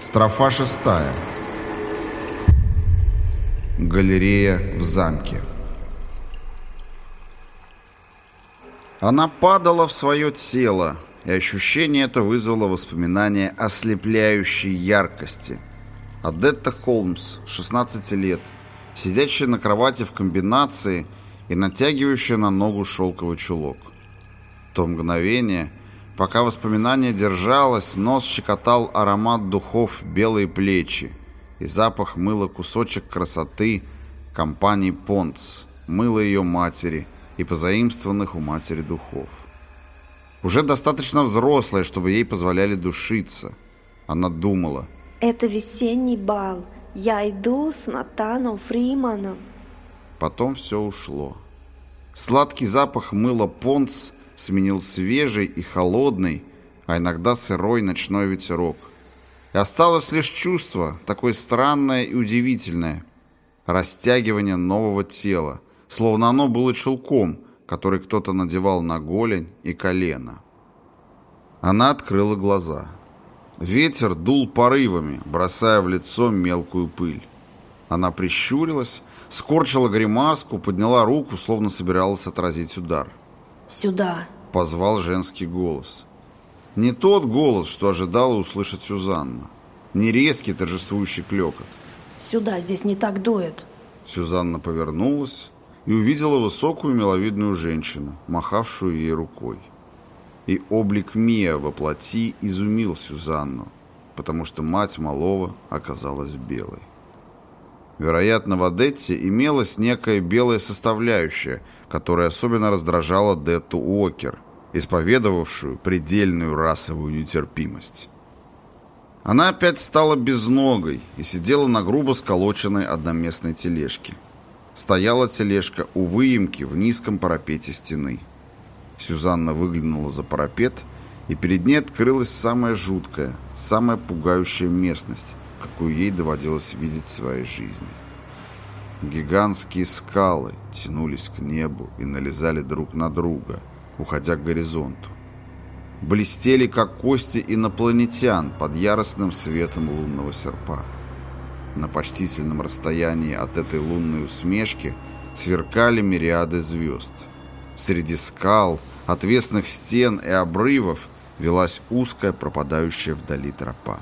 Строфа 6. Галерея в замке. Она падала в свое тело, и ощущение это вызвало воспоминания ослепляющей яркости. Адетта Холмс, 16 лет, сидящая на кровати в комбинации и натягивающая на ногу шелковый чулок. То мгновение, пока воспоминание держалось, нос щекотал аромат духов «Белые плечи» и запах мыла «Кусочек красоты» компании «Понтс», мыла ее матери и позаимствованных у матери духов. Уже достаточно взрослая, чтобы ей позволяли душиться. Она думала: «Это весенний бал. Я иду с Натаном Фриманом». Потом все ушло. Сладкий запах мыла «Понтс» сменил свежий и холодный, а иногда сырой ночной ветерок. И осталось лишь чувство, такое странное и удивительное — растягивание нового тела, словно оно было чулком, который кто-то надевал на голень и колено. Она открыла глаза. Ветер дул порывами, бросая в лицо мелкую пыль. Она прищурилась, скорчила гримаску, подняла руку, словно собиралась отразить удар. «Сюда!» — позвал женский голос. Не тот голос, что ожидала услышать Сюзанна. Не резкий торжествующий клёкот. «Сюда, здесь не так дует!» Сюзанна повернулась и увидела высокую миловидную женщину, махавшую ей рукой. И облик Мия во плоти изумил Сюзанну, потому что мать малого оказалась белой. Вероятно, в Адетте имелась некая белая составляющая, которая особенно раздражала Детту Уокер, исповедовавшую предельную расовую нетерпимость. Она опять стала безногой и сидела на грубо сколоченной одноместной тележке. Стояла тележка у выемки в низком парапете стены. Сюзанна выглянула за парапет, и перед ней открылась самая жуткая, самая пугающая местность, какую ей доводилось видеть в своей жизни. Гигантские скалы тянулись к небу и налезали друг на друга, уходя к горизонту. Блестели, как кости инопланетян под яростным светом лунного серпа. На почтительном расстоянии от этой лунной усмешки сверкали мириады звезд. Среди скал, отвесных стен и обрывов велась узкая, пропадающая вдали тропа.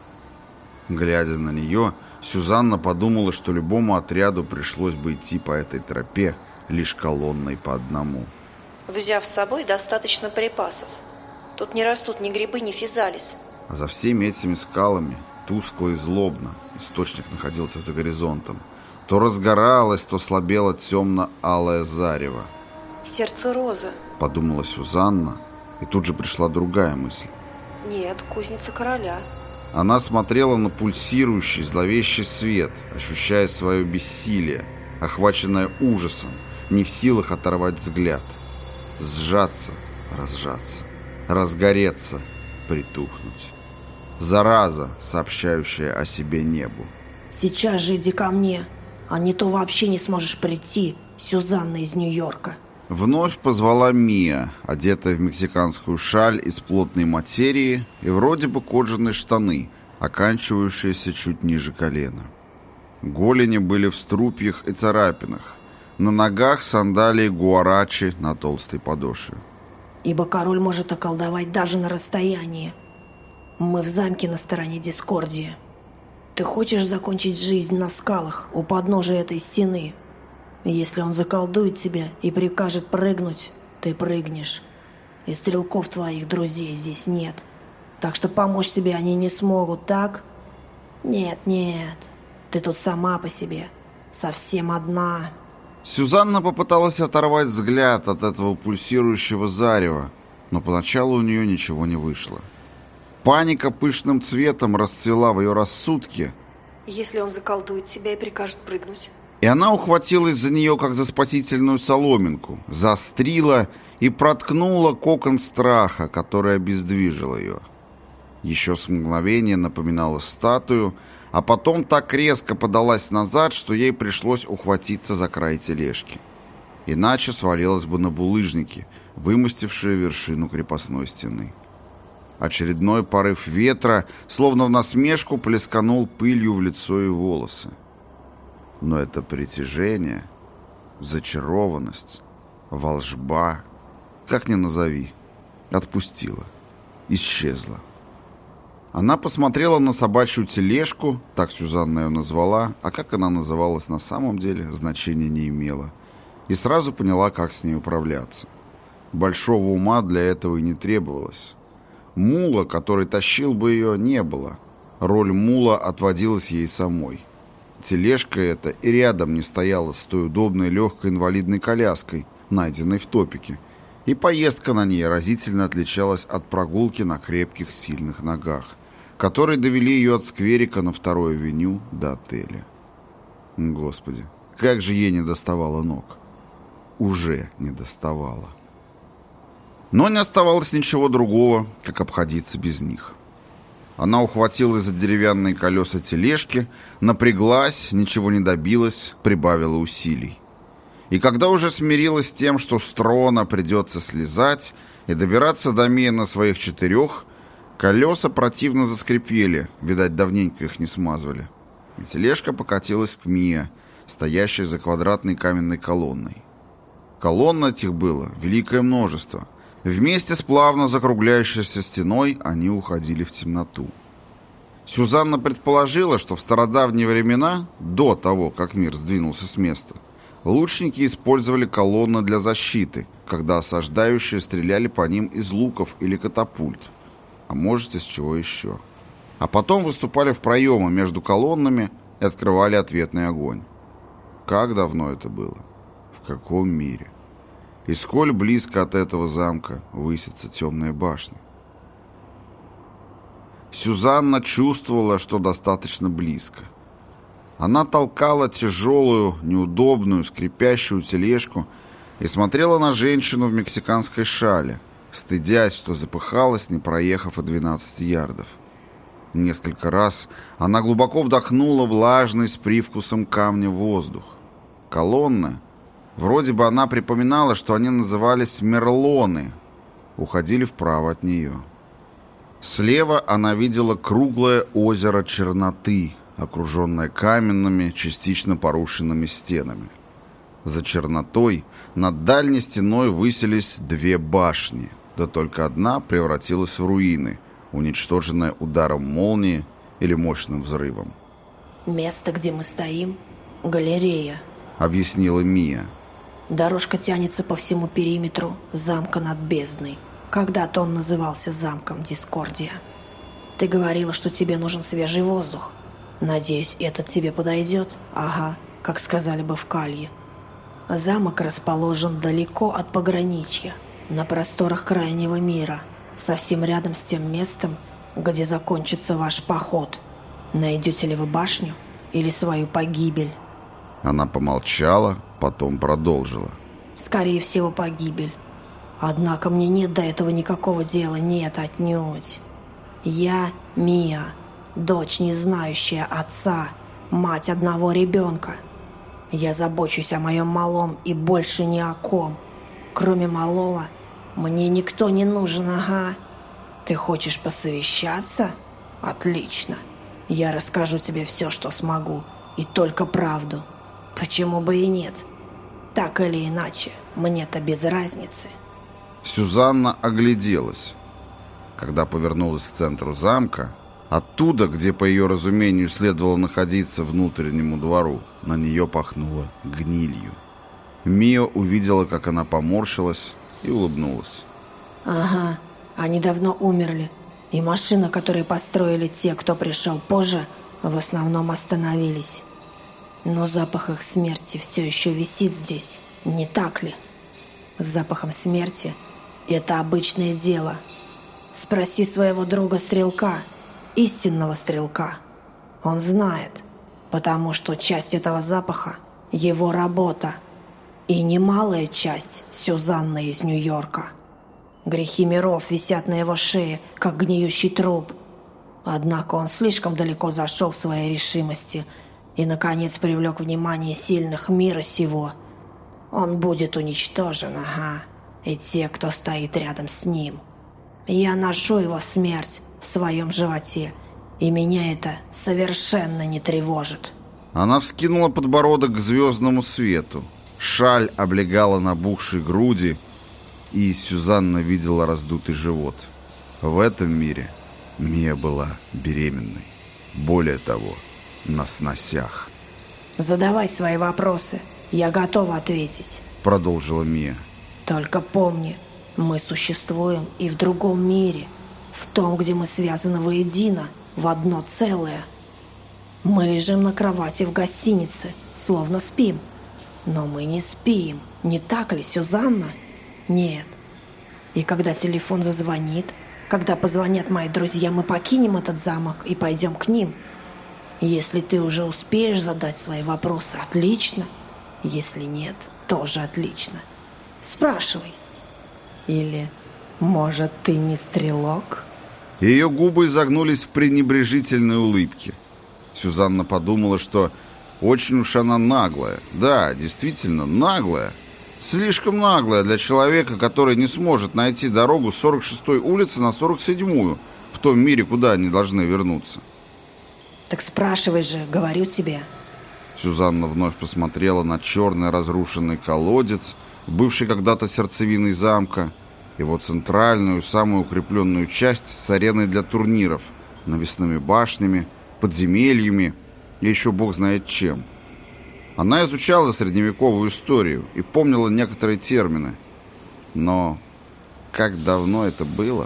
Глядя на нее, Сюзанна подумала, что любому отряду пришлось бы идти по этой тропе лишь колонной по одному. «Взяв с собой достаточно припасов. Тут не растут ни грибы, ни физалис». А за всеми этими скалами, тускло и злобно, источник находился за горизонтом, то разгоралось, то слабело темно-алое зарево. «Сердце розы», — подумала Сюзанна, и тут же пришла другая мысль. «Нет, кузница короля». Она смотрела на пульсирующий, зловещий свет, ощущая свое бессилие, охваченное ужасом, не в силах оторвать взгляд. Сжаться, разжаться, разгореться, притухнуть. Зараза, сообщающая о себе небу. «Сейчас же иди ко мне, а не то вообще не сможешь прийти, Сюзанна из Нью-Йорка». Вновь позвала Мия, одетая в мексиканскую шаль из плотной материи и вроде бы кожаные штаны, оканчивающиеся чуть ниже колена. Голени были в струпьях и царапинах. На ногах сандалии гуарачи на толстой подошве. «Ибо король может околдовать даже на расстоянии. Мы в замке на стороне Дискордии. Ты хочешь закончить жизнь на скалах у подножия этой стены? Если он заколдует тебя и прикажет прыгнуть, ты прыгнешь. И стрелков твоих друзей здесь нет. Так что помочь тебе они не смогут, так? Нет, ты тут сама по себе, совсем одна». Сюзанна попыталась оторвать взгляд от этого пульсирующего зарева, но поначалу у нее ничего не вышло. Паника пышным цветом расцвела в ее рассудке. «Если он заколдует тебя и прикажет прыгнуть?» И она ухватилась за нее, как за спасительную соломинку, заострила и проткнула кокон страха, который обездвижил ее. Еще с мгновения напоминала статую, а потом так резко подалась назад, что ей пришлось ухватиться за край тележки. Иначе свалилась бы на булыжники, вымостившие вершину крепостной стены. Очередной порыв ветра, словно в насмешку, плесканул пылью в лицо и волосы. Но это притяжение, зачарованность, волжба, как ни назови, отпустила, исчезла. Она посмотрела на собачью тележку, так Сюзанна ее назвала, а как она называлась на самом деле, значения не имела, и сразу поняла, как с ней управляться. Большого ума для этого и не требовалось. Мула, который тащил бы ее, не было. Роль мула отводилась ей самой. Тележка эта и рядом не стояла с той удобной легкой инвалидной коляской, найденной в топике, и поездка на ней разительно отличалась от прогулки на крепких, сильных ногах, которые довели ее от скверика на 2-ю авеню до отеля. Господи, как же ей не доставало ног. Уже не доставало. Но не оставалось ничего другого, как обходиться без них. Она ухватилась за деревянные колеса тележки, напряглась, ничего не добилась, прибавила усилий. И когда уже смирилась с тем, что с трона придется слезать и добираться до Мии на своих 4, колеса противно заскрипели, видать, давненько их не смазывали. И тележка покатилась к Мии, стоящей за квадратной каменной колонной. Колонн этих было великое множество. Вместе с плавно закругляющейся стеной они уходили в темноту. Сюзанна предположила, что в стародавние времена, до того, как мир сдвинулся с места, лучники использовали колонны для защиты, когда осаждающие стреляли по ним из луков или катапульт, а может, из чего еще. А потом выступали в проемы между колоннами и открывали ответный огонь. Как давно это было? В каком мире? И сколь близко от этого замка высится темная башня? Сюзанна чувствовала, что достаточно близко. Она толкала тяжелую, неудобную, скрипящую тележку и смотрела на женщину в мексиканской шале, стыдясь, что запыхалась, не проехав и 12 ярдов. Несколько раз она глубоко вдохнула влажный с привкусом камня воздух. Колонны, вроде бы она припоминала, что они назывались мерлоны, уходили вправо от нее. Слева она видела круглое озеро черноты, окруженное каменными, частично порушенными стенами. За чернотой над дальней стеной высились 2 башни, да только одна превратилась в руины, уничтоженная ударом молнии или мощным взрывом. «Место, где мы стоим, галерея», — объяснила Мия. «Дорожка тянется по всему периметру замка над бездной. Когда-то он назывался замком Дискордия. Ты говорила, что тебе нужен свежий воздух. Надеюсь, этот тебе подойдет? Ага, как сказали бы в Калье. Замок расположен далеко от пограничья, на просторах крайнего мира, совсем рядом с тем местом, где закончится ваш поход. Найдете ли вы башню или свою погибель?» Она помолчала, потом продолжила. «Скорее всего, погибель. Однако мне нет до этого никакого дела, нет, отнюдь. Я Мия, дочь, не знающая отца, мать одного ребенка. Я забочусь о моем малом и больше ни о ком. Кроме малого, мне никто не нужен, ага. Ты хочешь посовещаться? Отлично. Я расскажу тебе все, что смогу, и только правду. Почему бы и нет? Так или иначе, мне-то без разницы». Сюзанна огляделась. Когда повернулась к центру замка, оттуда, где, по ее разумению, следовало находиться внутреннему двору, на нее пахнуло гнилью. Мия увидела, как она поморщилась, и улыбнулась. «Ага, они давно умерли, и машины, которые построили те, кто пришел позже, в основном остановились. Но запах их смерти все еще висит здесь, не так ли? С запахом смерти это обычное дело. Спроси своего друга-стрелка, истинного стрелка. Он знает, потому что часть этого запаха – его работа. И немалая часть Сюзанны из Нью-Йорка. Грехи миров висят на его шее, как гниющий труп. Однако он слишком далеко зашел в своей решимости и, наконец, привлек внимание сильных мира сего. Он будет уничтожен, ага, и те, кто стоит рядом с ним. Я ношу его смерть в своем животе, и меня это совершенно не тревожит. Она вскинула подбородок к звездному свету. Шаль облегала набухшие груди, и Сюзанна видела раздутый живот. В этом мире Мия была беременной. Более того, на сносях. «Задавай свои вопросы, я готова ответить», — продолжила Мия. «Только помни, мы существуем и в другом мире, в том, где мы связаны воедино, в одно целое. Мы лежим на кровати в гостинице, словно спим. Но мы не спим, не так ли, Сюзанна? Нет. И когда телефон зазвонит, когда позвонят мои друзья, мы покинем этот замок и пойдем к ним. Если ты уже успеешь задать свои вопросы, отлично. Если нет, тоже отлично. Спрашивай. Или, может, ты не стрелок?» Ее губы изогнулись в пренебрежительной улыбке. Сюзанна подумала, что очень уж она наглая. Да, действительно, наглая. Слишком наглая для человека, который не сможет найти дорогу с 46-й улицы на 47-ю, в том мире, куда они должны вернуться. «Так спрашивай же, говорю тебе». Сюзанна вновь посмотрела на черный разрушенный колодец, бывший когда-то сердцевиной замка, его центральную, самую укрепленную часть с ареной для турниров, навесными башнями, подземельями и еще бог знает чем. Она изучала средневековую историю и помнила некоторые термины. Но как давно это было?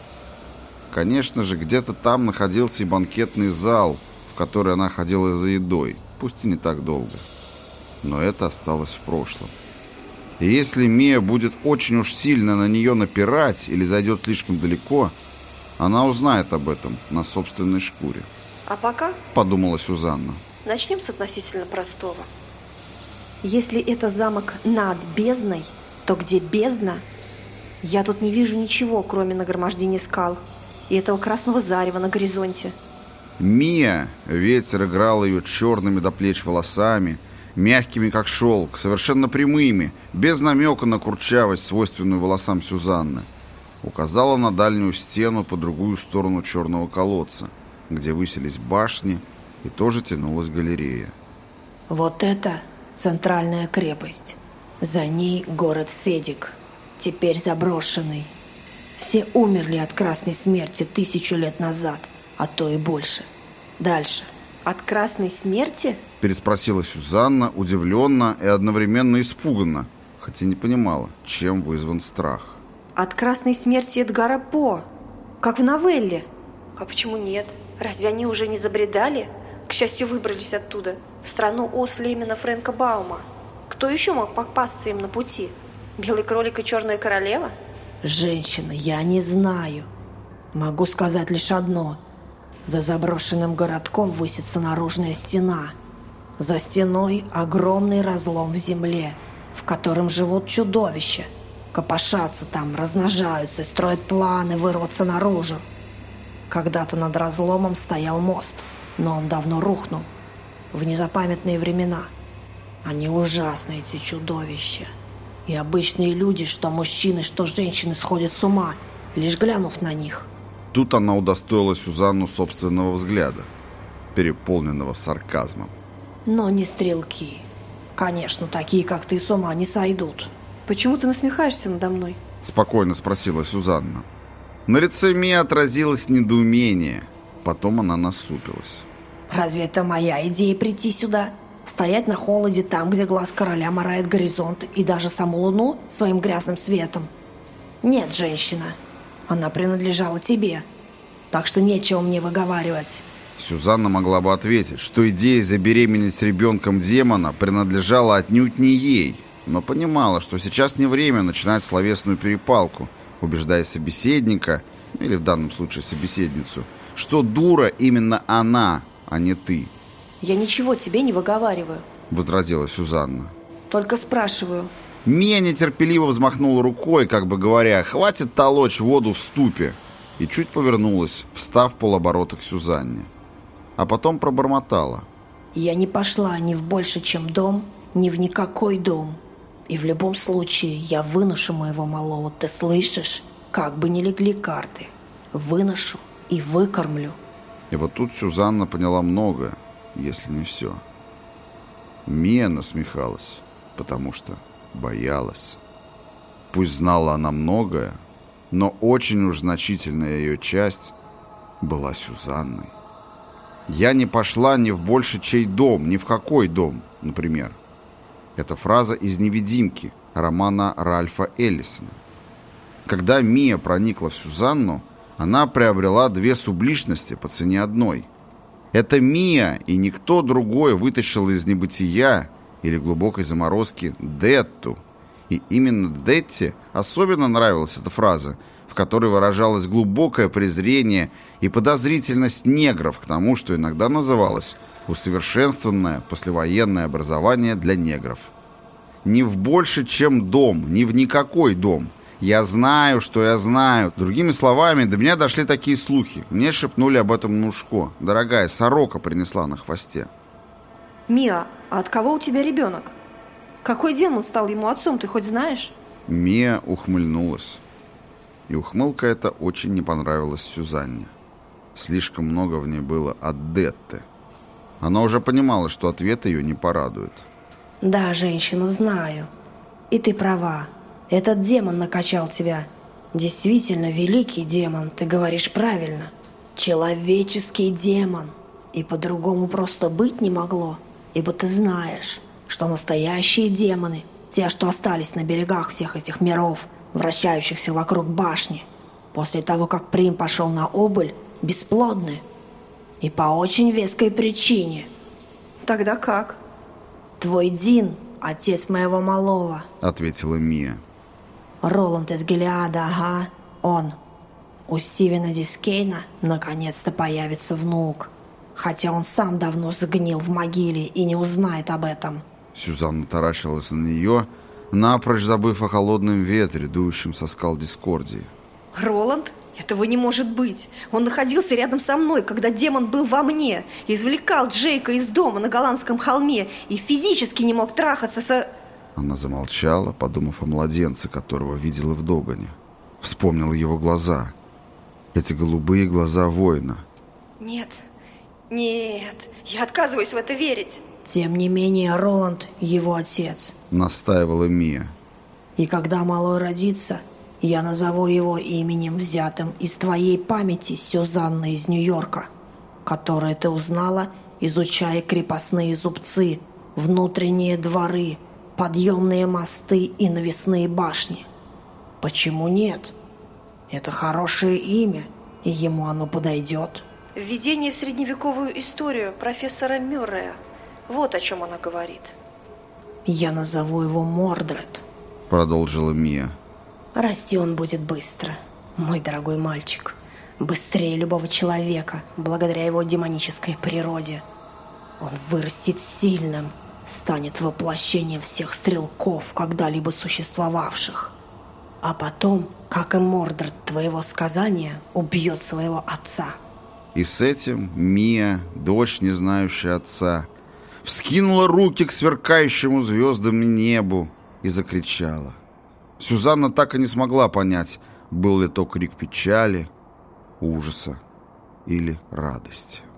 Конечно же, где-то там находился и банкетный зал, в который она ходила за едой, пусть и не так долго. Но это осталось в прошлом. И если Мия будет очень уж сильно на нее напирать или зайдет слишком далеко, она узнает об этом на собственной шкуре. А пока, подумала Сюзанна, начнем с относительно простого. Если это замок над бездной, то где бездна? Я тут не вижу ничего, кроме нагромождения скал и этого красного зарева на горизонте. Мия, ветер играл ее черными до плеч волосами, мягкими как шелк, совершенно прямыми, без намека на курчавость, свойственную волосам Сюзанны, указала на дальнюю стену по другую сторону черного колодца, где высились башни и тоже тянулась галерея. «Вот это центральная крепость. За ней город Федик, теперь заброшенный. Все умерли от красной смерти 1000 лет назад, а то и больше. Дальше». «От красной смерти?» — переспросила Сюзанна, удивленно и одновременно испуганно, хотя не понимала, чем вызван страх. «От красной смерти Эдгара По, как в новелле. А почему нет? Разве они уже не забредали? К счастью, выбрались оттуда, в страну Оз Лемена Фрэнка Баума. Кто еще мог попасться им на пути? Белый кролик и черная королева?» «Женщина, я не знаю. Могу сказать лишь одно. За заброшенным городком высится наружная стена. За стеной огромный разлом в земле, в котором живут чудовища. Копошатся там, размножаются и строят планы вырваться наружу. Когда-то над разломом стоял мост, но он давно рухнул. В незапамятные времена. Они ужасны, эти чудовища. И обычные люди, что мужчины, что женщины, сходят с ума, лишь глянув на них». Тут она удостоила Сюзанну собственного взгляда, переполненного сарказмом. «Но не стрелки. Конечно, такие, как ты, с ума не сойдут». «Почему ты насмехаешься надо мной?» — спокойно спросила Сюзанна. На лице Мии отразилось недоумение. Потом она насупилась. «Разве это моя идея прийти сюда? Стоять на холоде там, где глаз короля морает горизонт и даже саму луну своим грязным светом? Нет, женщина. Она принадлежала тебе. Так что нечего мне выговаривать». Сюзанна могла бы ответить, что идея забеременеть ребенком демона принадлежала отнюдь не ей, но понимала, что сейчас не время начинать словесную перепалку, убеждая собеседника, или в данном случае собеседницу, что дура именно она, а не ты. «Я ничего тебе не выговариваю», — возразила Сюзанна. «только спрашиваю». Мия нетерпеливо взмахнула рукой, как бы говоря, «Хватит толочь воду в ступе», и чуть повернулась, встав полоборота к Сюзанне. А потом пробормотала. «Я не пошла ни в больше, чем дом, ни в никакой дом. И в любом случае я вынушу моего малого, ты слышишь? как бы ни легли карты. Выношу и выкормлю. И вот тут Сюзанна поняла многое, если не все. Мия насмехалась, потому что боялась. Пусть знала она многое, но очень уж значительная ее часть была Сюзанной. «Я не пошла ни в больше чей дом, ни в какой дом», например. Это фраза из «Невидимки» романа Ральфа Эллисона. Когда Мия проникла в Сюзанну, она приобрела две субличности по цене одной. Это Мия и никто другой вытащил из небытия или глубокой заморозки Детту. И именно Детте особенно нравилась эта фраза, в которой выражалось глубокое презрение и подозрительность негров к тому, что иногда называлось «усовершенствованное послевоенное образование для негров». Не в больше, чем дом, не в никакой дом. Я знаю, что я знаю. Другими словами, до меня дошли такие слухи. Мне шепнули об этом на ушко. Дорогая, сорока принесла на хвосте. Мия, а от кого у тебя ребенок? Какой демон стал ему отцом, ты хоть знаешь? Мия ухмыльнулась. И ухмылка эта очень не понравилась Сюзанне. Слишком много в ней было от Детты. Она уже понимала, что ответ ее не порадует. Да, женщина, знаю. И ты права. Этот демон накачал тебя. Действительно, великий демон, ты говоришь правильно. Человеческий демон. И по-другому просто быть не могло. Ибо ты знаешь, что настоящие демоны, те, что остались на берегах всех этих миров, вращающихся вокруг башни, после того, как Прим пошел на убыль, бесплодны. И по очень веской причине. Тогда как? Твой Дин, отец моего малого, ответила Мия. Роланд из Гилеада, ага, он. У Стивена Дискейна наконец-то появится внук. Хотя он сам давно сгнил в могиле и не узнает об этом. Сюзанна таращилась на нее, напрочь забыв о холодном ветре, дующем со скал Дискордии. Роланд? Этого не может быть. Он находился рядом со мной, когда демон был во мне. Извлекал Джейка из дома на голландском холме и физически не мог трахаться со... Она замолчала, подумав о младенце, которого видела в Догане. Вспомнила его глаза. Эти голубые глаза воина. Нет, я отказываюсь в это верить. Тем не менее, Роланд – его отец. Настаивала Мия. И когда малой родится, я назову его именем, взятым из твоей памяти, Сюзанна из Нью-Йорка, которое ты узнала, изучая крепостные зубцы, внутренние дворы, подъемные мосты и навесные башни. Почему нет? Это хорошее имя, и ему оно подойдет. Введение в средневековую историю профессора Мюррея. Вот о чем она говорит. Я назову его Мордред, продолжила Мия. Расти он будет быстро, мой дорогой мальчик. Быстрее любого человека, благодаря его демонической природе. Он вырастет сильным, станет воплощением всех стрелков, когда-либо существовавших. А потом, как и Мордред твоего сказания, убьет своего отца. И с этим Мия, дочь, не знающая отца, вскинула руки к сверкающему звездам небу и закричала. Сюзанна так и не смогла понять, был ли то крик печали, ужаса или радости.